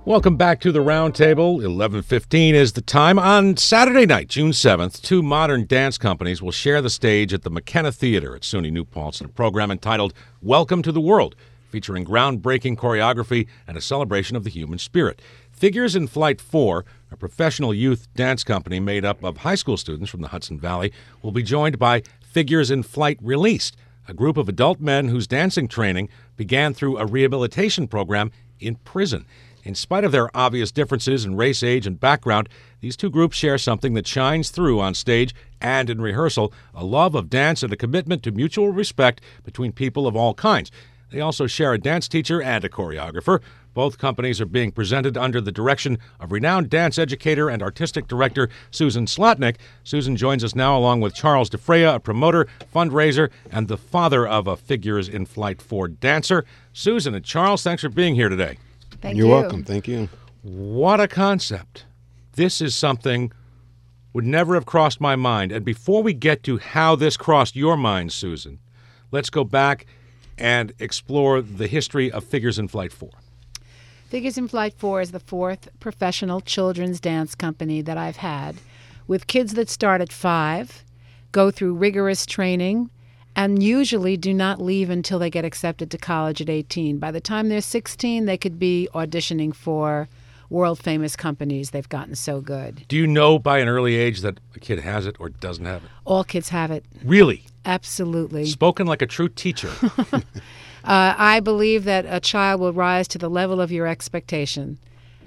Welcome back to the Roundtable. 11:15 is the time. On Saturday night, June 7th, two modern dance companies will share the stage at the McKenna Theater at SUNY New Paltz in a program entitled Welcome to the World, featuring groundbreaking choreography and a celebration of the human spirit. Figures in Flight 4, a professional youth dance company made up of high school students from the Hudson Valley, will be joined by Figures in Flight Released, a group of adult men whose dancing training began through a rehabilitation program in prison. In spite of their obvious differences in race, age, and background, these two groups share something that shines through on stage and in rehearsal, a love of dance and a commitment to mutual respect between people of all kinds. They also share a dance teacher and a choreographer. Both companies are being presented under the direction of renowned dance educator and artistic director Susan Slotnick. Susan joins us now along with Charles DeFrea, a promoter, fundraiser, and the father of a Figures in Flight 4 dancer. Susan and Charles, thanks for being here today. Thank you. You're welcome. Thank you. What a concept. This is something would never have crossed my mind. And before we get to how this crossed your mind, Susan, let's go back and explore the history of Figures in Flight 4. Figures in Flight 4 is the fourth professional children's dance company that I've had, with kids that start at 5, go through rigorous training, and usually do not leave until they get accepted to college at 18. By the time they're 16, they could be auditioning for world-famous companies. They've gotten so good. Do you know by an early age that a kid has it or doesn't have it? All kids have it. Really? Absolutely. Spoken like a true teacher. I believe that a child will rise to the level of your expectation.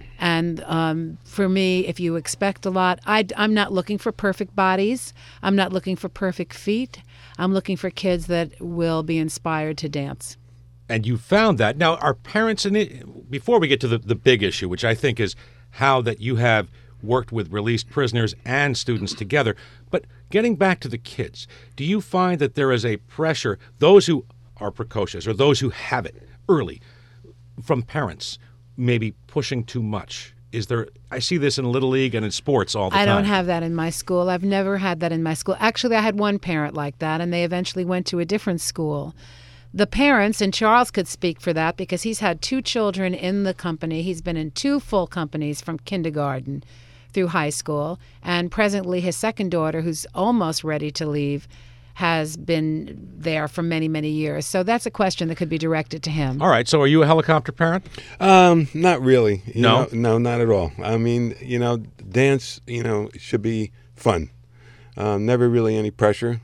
And for me, if you expect a lot, I'm not looking for perfect bodies. I'm not looking for perfect feet. I'm looking for kids that will be inspired to dance. And you found that. Now, are parents in it, before we get to the big issue, which I think is how that you have worked with released prisoners and students together, but getting back to the kids, do you find that there is a pressure, those who are precocious or those who have it early, from parents maybe pushing too much? Is there? I see this in Little League and in sports all the time. I don't have that in my school. I've never had that in my school. Actually, I had one parent like that, and they eventually went to a different school. The parents, and Charles could speak for that because he's had 2 children in the company. He's been in 2 full companies from kindergarten through high school, and presently his second daughter, who's almost ready to leave, has been there for many, many years. So that's a question that could be directed to him. All right. So are you a helicopter parent? Not really. No? No, not at all. I mean, dance, should be fun. Never really any pressure.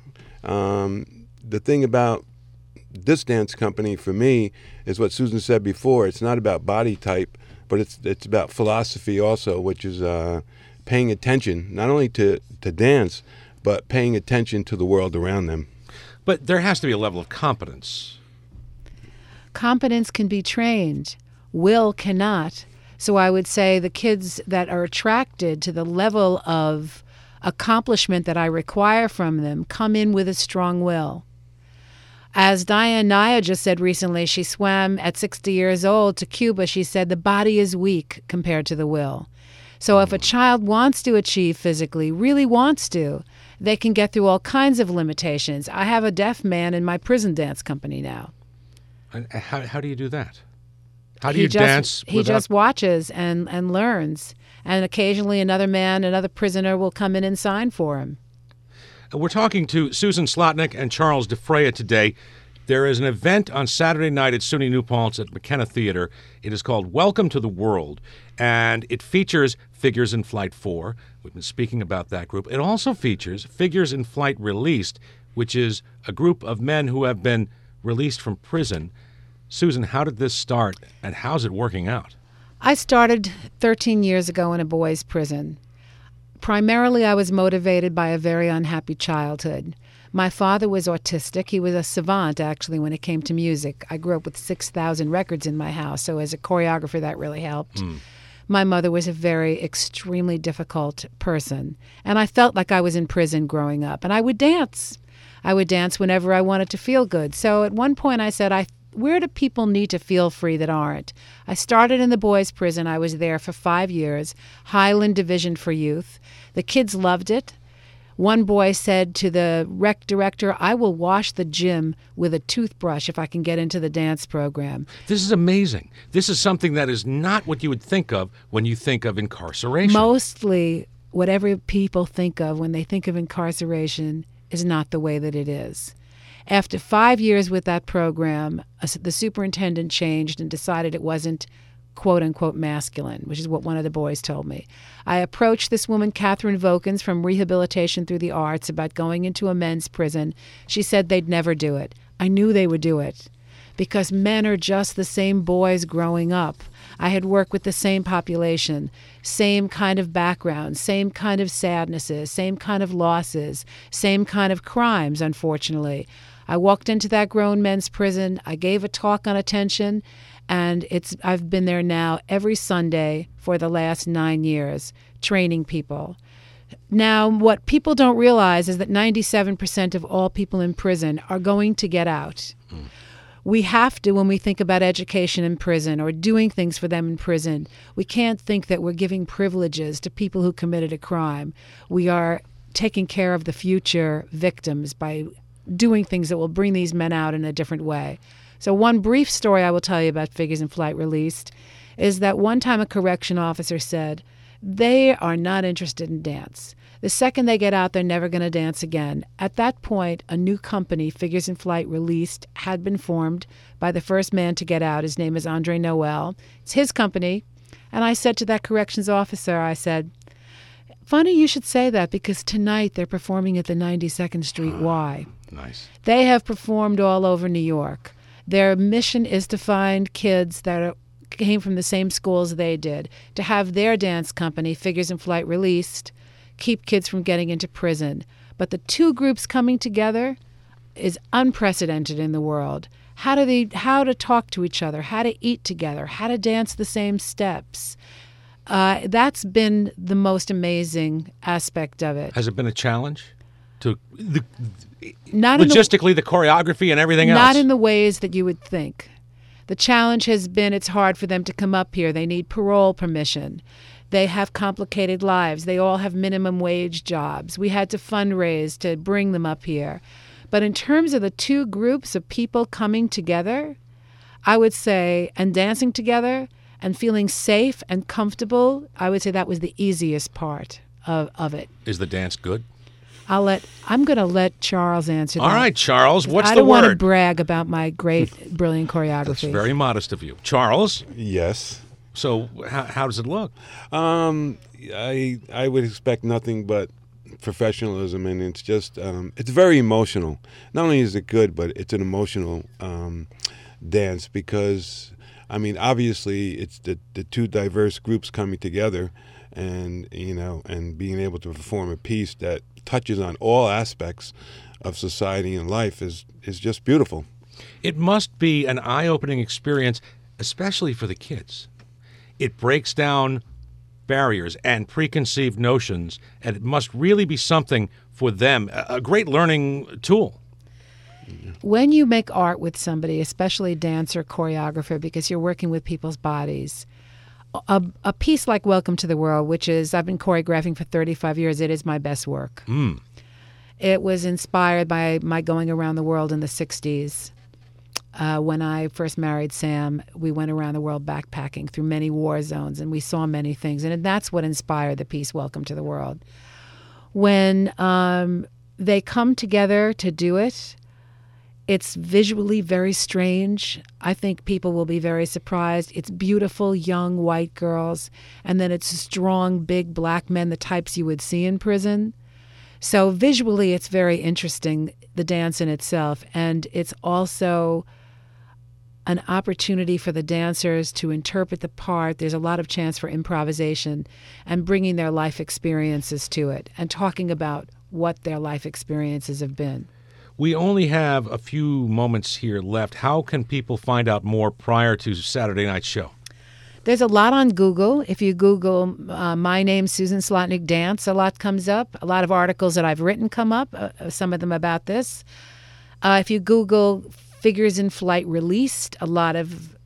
The thing about this dance company for me is what Susan said before. It's not about body type, but it's about philosophy also, which is paying attention not only to dance, but paying attention to the world around them. But there has to be a level of competence. Competence can be trained. Will cannot. So I would say the kids that are attracted to the level of accomplishment that I require from them come in with a strong will. As Diane Naya just said recently, she swam at 60 years old to Cuba. She said the body is weak compared to the will. So if a child wants to achieve physically, really wants to, they can get through all kinds of limitations. I have a deaf man in my prison dance company now. And how do you do that? How do you dance? He just watches and learns. And occasionally another prisoner will come in and sign for him. We're talking to Susan Slotnick and Charles DeFrea today. There is an event on Saturday night at SUNY New Paltz at McKenna Theater. It is called Welcome to the World, and it features Figures in Flight 4. We've been speaking about that group. It also features Figures in Flight Released, which is a group of men who have been released from prison. Susan, how did this start, and how's it working out? I started 13 years ago in a boys' prison. Primarily, I was motivated by a very unhappy childhood. My father was autistic. He was a savant, actually, when it came to music. I grew up with 6,000 records in my house, so as a choreographer, that really helped. My mother was a very extremely difficult person, and I felt like I was in prison growing up, and I would dance. I would dance whenever I wanted to feel good. So at one point I said, where do people need to feel free that aren't? I started in the boys' prison. I was there for 5 years, Highland Division for Youth. The kids loved it. One boy said to the rec director, "I will wash the gym with a toothbrush if I can get into the dance program." This is amazing. This is something that is not what you would think of when you think of incarceration. Mostly, whatever people think of when they think of incarceration is not the way that it is. After 5 years with that program, the superintendent changed and decided it wasn't quote-unquote masculine, which is what one of the boys told me. I approached this woman, Catherine Vokins, from Rehabilitation Through the Arts, about going into a men's prison. She said they'd never do it. I knew they would do it because men are just the same boys growing up. I had worked with the same population, same kind of background, same kind of sadnesses, same kind of losses, same kind of crimes, unfortunately. I walked into that grown men's prison. I gave a talk on attention, and I've been there now every Sunday for the last 9 years, training people. Now, what people don't realize is that 97% of all people in prison are going to get out. We have to, when we think about education in prison or doing things for them in prison, we can't think that we're giving privileges to people who committed a crime. We are taking care of the future victims by doing things that will bring these men out in a different way. So one brief story I will tell you about Figures in Flight Released is that one time a correction officer said, they are not interested in dance. The second they get out, they're never going to dance again. At that point, a new company, Figures in Flight Released, had been formed by the first man to get out. His name is Andre Noel. It's his company. And I said to that corrections officer, I said, funny you should say that because tonight they're performing at the 92nd Street Y. Nice. They have performed all over New York. Their mission is to find kids that came from the same schools they did, to have their dance company, Figures in Flight Released, keep kids from getting into prison. But the two groups coming together is unprecedented in the world. How to talk to each other, how to eat together, how to dance the same steps. That's been the most amazing aspect of it. Has it been a challenge? Not logistically, the choreography and everything else? Not in the ways that you would think. The challenge has been it's hard for them to come up here. They need parole permission. They have complicated lives. They all have minimum wage jobs. We had to fundraise to bring them up here. But in terms of the two groups of people coming together, I would say, and dancing together and feeling safe and comfortable, I would say that was the easiest part of it. Is the dance good? I'm going to let Charles answer that. All right, Charles, what's the word? I don't want to brag about my great, brilliant choreography. That's very modest of you. Charles? Yes. So how does it look? I would expect nothing but professionalism, and it's just it's very emotional. Not only is it good, but it's an emotional dance because, I mean, obviously it's the two diverse groups coming together, and and being able to perform a piece that touches on all aspects of society and life is just beautiful. It must be an eye-opening experience, especially for the kids. It breaks down barriers and preconceived notions, and it must really be something for them, a great learning tool. When you make art with somebody, especially dancer, choreographer, because you're working with people's bodies, a piece like Welcome to the World, which is, I've been choreographing for 35 years, it is my best work. It was inspired by my going around the world in the 60s. When I first married Sam, we went around the world backpacking through many war zones, and we saw many things. And that's what inspired the piece Welcome to the World. When they come together to do it, it's visually very strange. I think people will be very surprised. It's beautiful, young, white girls, and then it's strong, big black men, the types you would see in prison. So visually, it's very interesting, the dance in itself, and it's also an opportunity for the dancers to interpret the part. There's a lot of chance for improvisation and bringing their life experiences to it and talking about what their life experiences have been. We only have a few moments here left. How can people find out more prior to Saturday night's show? There's a lot on Google. If you Google my name, Susan Slotnick Dance, a lot comes up. A lot of articles that I've written come up, some of them about this. If you Google Figures in Flight Released, a lot of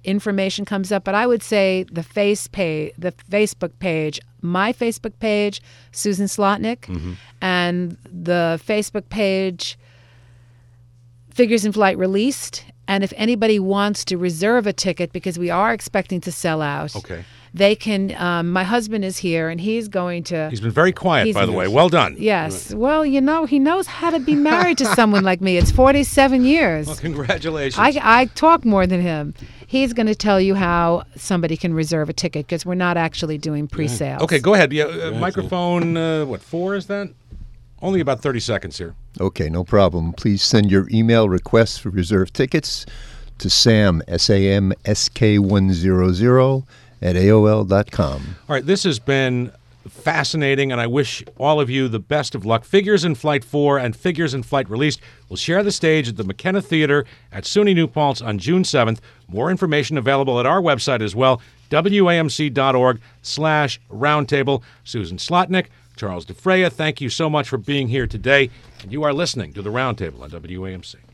information comes up. But I would say the Facebook page, my Facebook page, Susan Slotnick, and the Facebook page, Figures in Flight Released. And if anybody wants to reserve a ticket, because we are expecting to sell out, they can. My husband is here, and he's going to. He's been very quiet, by the way. Well done. Yes. Well, he knows how to be married to someone like me. It's 47 years. Well, congratulations. I talk more than him. He's going to tell you how somebody can reserve a ticket, because we're not actually doing pre-sales. Okay, go ahead. Yeah, microphone, 4 is that? Only about 30 seconds here. Okay, no problem. Please send your email requests for reserved tickets to Sam, SAMSK100 at AOL.com. All right, this has been fascinating, and I wish all of you the best of luck. Figures in Flight 4 and Figures in Flight Released will share the stage at the McKenna Theater at SUNY New Paltz on June 7th. More information available at our website as well, WAMC.org/roundtable. Susan Slotnick, Charles DeFreya, thank you so much for being here today. And you are listening to The Roundtable on WAMC.